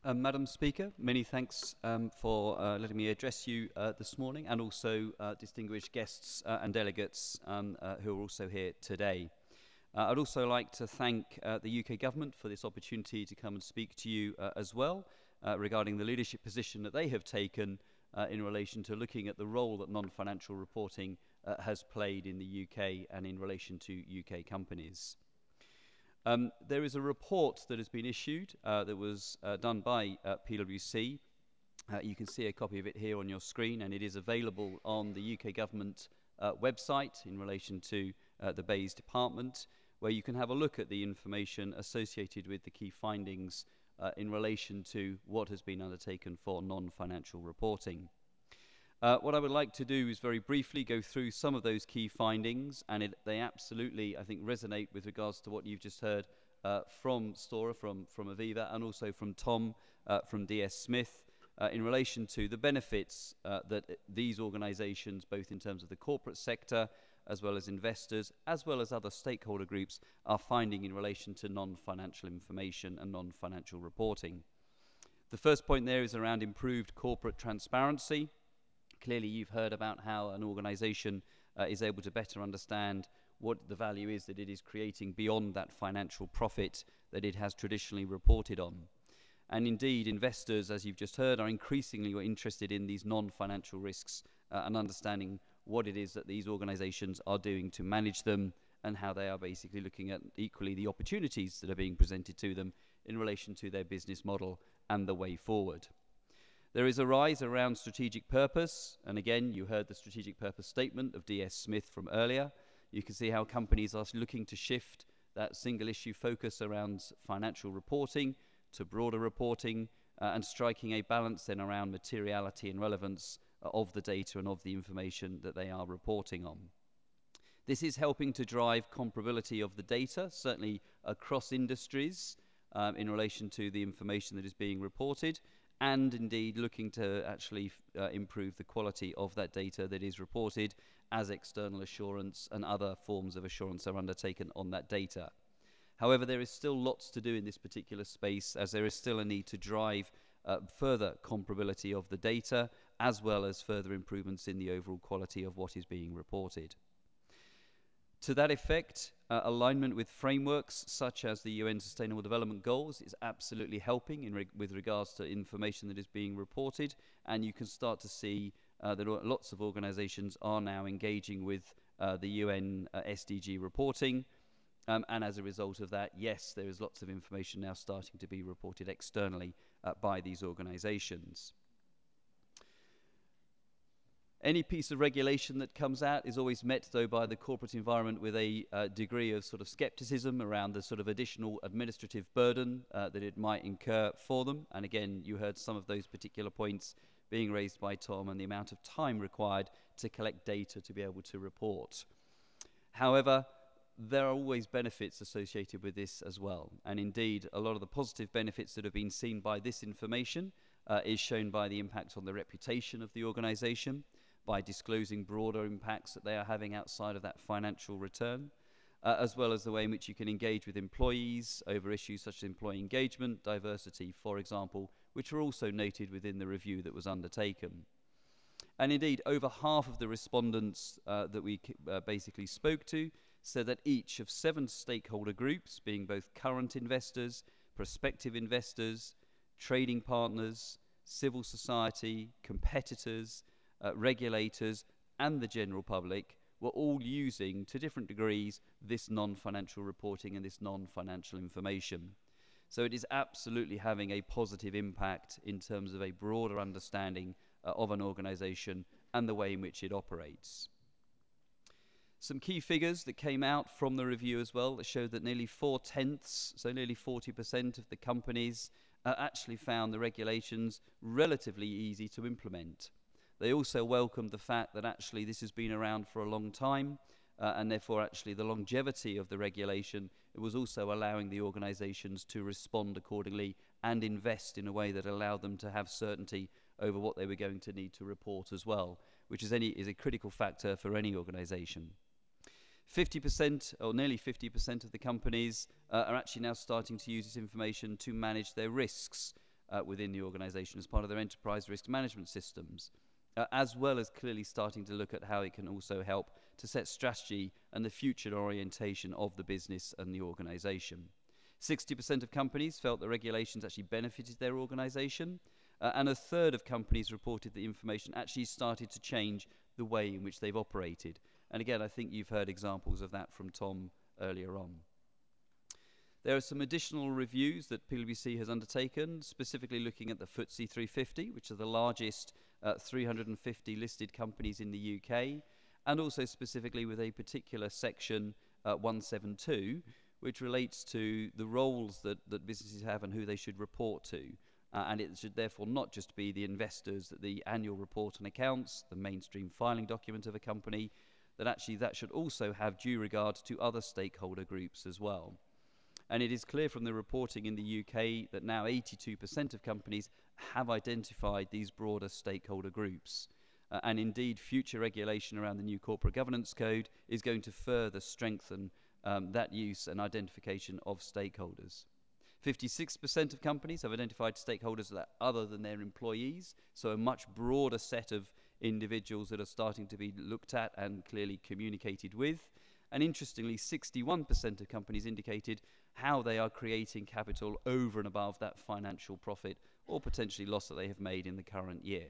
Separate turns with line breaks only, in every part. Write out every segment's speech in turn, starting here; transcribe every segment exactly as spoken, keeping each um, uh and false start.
Um, Madam Speaker, many thanks um, for uh, letting me address you uh, this morning, and also uh, distinguished guests uh, and delegates um, uh, who are also here today. Uh, I'd also like to thank uh, the U K Government for this opportunity to come and speak to you uh, as well uh, regarding the leadership position that they have taken uh, in relation to looking at the role that non-financial reporting uh, has played in the U K and in relation to U K companies. Um, there is a report that has been issued uh, that was uh, done by uh, PwC. Uh, you can see a copy of it here on your screen, and it is available on the U K Government uh, website in relation to uh, the BEIS department, where you can have a look at the information associated with the key findings uh, in relation to what has been undertaken for non-financial reporting. Uh, what I would like to do is very briefly go through some of those key findings, and it, they absolutely, I think, resonate with regards to what you've just heard uh, from Stora, from, from Aviva, and also from Tom uh, from D S Smith, uh, in relation to the benefits uh, that these organisations, both in terms of the corporate sector, as well as investors, as well as other stakeholder groups, are finding in relation to non-financial information and non-financial reporting. The first point there is around improved corporate transparency. Clearly, you've heard about how an organisation uh, is able to better understand what the value is that it is creating beyond that financial profit that it has traditionally reported on. And indeed, investors, as you've just heard, are increasingly interested in these non-financial risks uh, and understanding what it is that these organisations are doing to manage them, and how they are basically looking at equally the opportunities that are being presented to them in relation to their business model and the way forward. There is a rise around strategic purpose, and again, you heard the strategic purpose statement of D S Smith from earlier. You can see how companies are looking to shift that single issue focus around financial reporting to broader reporting uh, and striking a balance then around materiality and relevance uh, of the data and of the information that they are reporting on. This is helping to drive comparability of the data, certainly across industries, um, in relation to the information that is being reported, and indeed looking to actually uh, improve the quality of that data that is reported as external assurance and other forms of assurance are undertaken on that data. However, there is still lots to do in this particular space, as there is still a need to drive uh, further comparability of the data, as well as further improvements in the overall quality of what is being reported. To that effect, uh, alignment with frameworks such as the U N Sustainable Development Goals is absolutely helping in reg with regards to information that is being reported, and you can start to see uh, that lots of organisations are now engaging with uh, the U N uh, S D G reporting, um, and as a result of that, yes, there is lots of information now starting to be reported externally uh, by these organisations. Any piece of regulation that comes out is always met, though, by the corporate environment with a uh, degree of sort of skepticism around the sort of additional administrative burden uh, that it might incur for them. And again, you heard some of those particular points being raised by Tom, and the amount of time required to collect data to be able to report. However, there are always benefits associated with this as well. And indeed, a lot of the positive benefits that have been seen by this information uh, is shown by the impact on the reputation of the organisation, by disclosing broader impacts that they are having outside of that financial return, uh, as well as the way in which you can engage with employees over issues such as employee engagement, diversity, for example, which were also noted within the review that was undertaken. And indeed, over half of the respondents uh, that we uh, basically spoke to said that each of seven stakeholder groups, being both current investors, prospective investors, trading partners, civil society, competitors, uh, regulators, and the general public, were all using, to different degrees, this non-financial reporting and this non-financial information. So it is absolutely having a positive impact in terms of a broader understanding uh, of an organisation and the way in which it operates. Some key figures that came out from the review as well that showed that nearly four-tenths, so nearly forty percent of the companies uh, actually found the regulations relatively easy to implement. They also welcomed the fact that actually this has been around for a long time, uh, and therefore actually the longevity of the regulation, it was also allowing the organisations to respond accordingly and invest in a way that allowed them to have certainty over what they were going to need to report as well, which is, any, is a critical factor for any organisation. fifty percent, or nearly fifty percent of the companies uh, are actually now starting to use this information to manage their risks. uh, within the organisation as part of their enterprise risk management systems, uh, as well as clearly starting to look at how it can also help to set strategy and the future orientation of the business and the organisation. sixty percent of companies felt the regulations actually benefited their organisation, uh, and a third of companies reported the information actually started to change the way in which they've operated. And again, I think you've heard examples of that from Tom earlier on. There are some additional reviews that P W C has undertaken, specifically looking at the F T S E three fifty, which are the largest uh, three hundred fifty listed companies in the U K, and also specifically with a particular section, uh, one seventy-two, which relates to the roles that, that businesses have and who they should report to. Uh, and it should therefore not just be the investors, that the annual report and accounts, the mainstream filing document of a company, that actually that should also have due regard to other stakeholder groups as well. And it is clear from the reporting in the U K that now eighty-two percent of companies have identified these broader stakeholder groups. Uh, and indeed, future regulation around the new corporate governance code is going to further strengthen um, that use and identification of stakeholders. fifty-six percent of companies have identified stakeholders that are other than their employees, so a much broader set of individuals that are starting to be looked at and clearly communicated with. And interestingly, sixty-one percent of companies indicated how they are creating capital over and above that financial profit or potentially loss that they have made in the current year.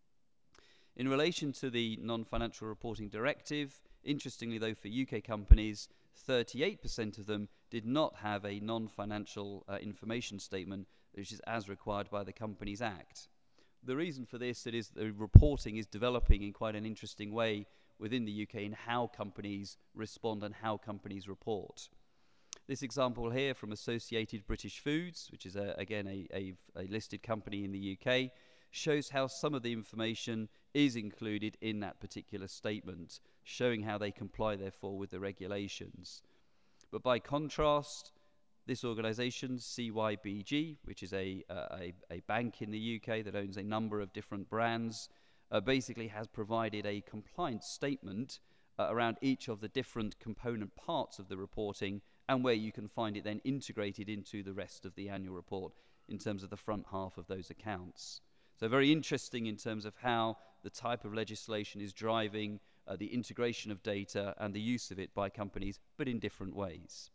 In relation to the non-financial reporting directive, interestingly though, for U K companies, thirty-eight percent of them did not have a non-financial uh, information statement, which is as required by the Companies Act. The reason for this is the reporting is developing in quite an interesting way within the U K in how companies respond and how companies report. This example here from Associated British Foods, which is a, again a, a, a listed company in the U K, shows how some of the information is included in that particular statement, showing how they comply therefore with the regulations. But by contrast, this organisation, C Y B G, which is a, uh, a, a bank in the U K that owns a number of different brands, uh, basically has provided a compliance statement uh, around each of the different component parts of the reporting, and where you can find it then integrated into the rest of the annual report in terms of the front half of those accounts. So very interesting in terms of how the type of legislation is driving uh, the integration of data and the use of it by companies, but in different ways.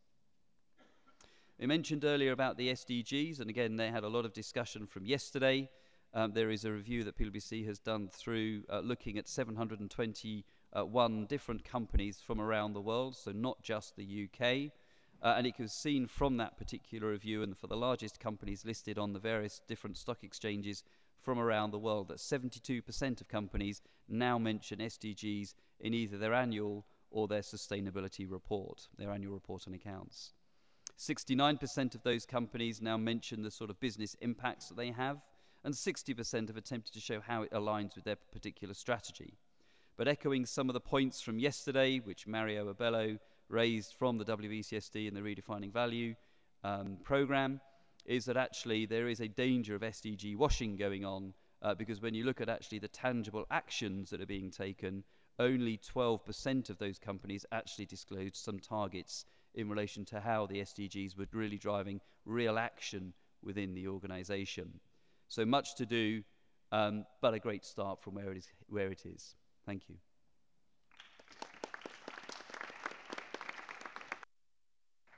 We mentioned earlier about the S D Gs, and again, they had a lot of discussion from yesterday. Um, there is a review that P W C has done through uh, looking at seven hundred twenty-one different companies from around the world, so not just the U K. Uh, and it was seen from that particular review, and for the largest companies listed on the various different stock exchanges from around the world, that seventy-two percent of companies now mention S D Gs in either their annual or their sustainability report, their annual report and accounts. sixty-nine percent of those companies now mention the sort of business impacts that they have, and sixty percent have attempted to show how it aligns with their particular strategy. But echoing some of the points from yesterday, which Mario Abello raised from the W E C S D and the Redefining Value um, program, is that actually there is a danger of S D G washing going on, uh, because when you look at actually the tangible actions that are being taken, only twelve percent of those companies actually disclose some targets in relation to how the S D Gs were really driving real action within the organization. So much to do, um, but a great start from where it is. Where it is. Thank you.